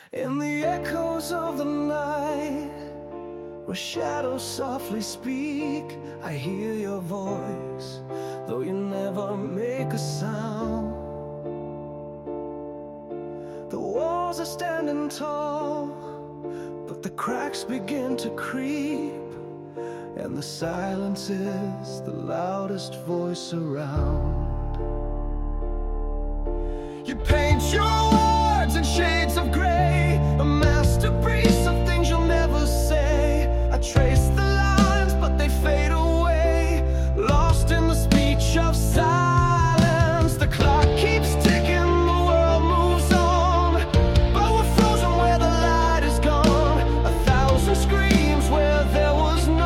In the echoes of the night, where shadows softly speak, I hear your voice, though you never make a sound. The walls are standing tall, but the cracks begin to creep, and the silence is the loudest voice around.